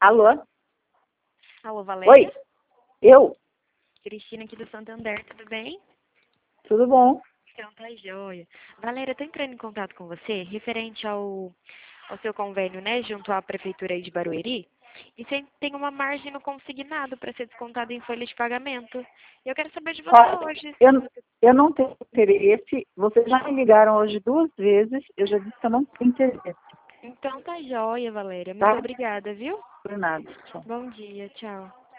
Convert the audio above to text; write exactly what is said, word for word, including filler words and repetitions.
Alô? Alô, Valéria? Oi, eu? Cristina aqui do Santander, tudo bem? Tudo bom? Então tá joia. Valéria, eu tô entrando em contato com você referente ao, ao seu convênio, né, junto à Prefeitura aí de Barueri. E você tem uma margem no consignado para ser descontado em folha de pagamento. E eu quero saber de você Ó, hoje. eu, eu não tenho interesse. Vocês já me ligaram hoje duas vezes. Eu já disse que eu não tenho interesse. Então tá joia, Valéria. Muito Tá? obrigada, viu? Por nada. Tchau. Bom dia, tchau.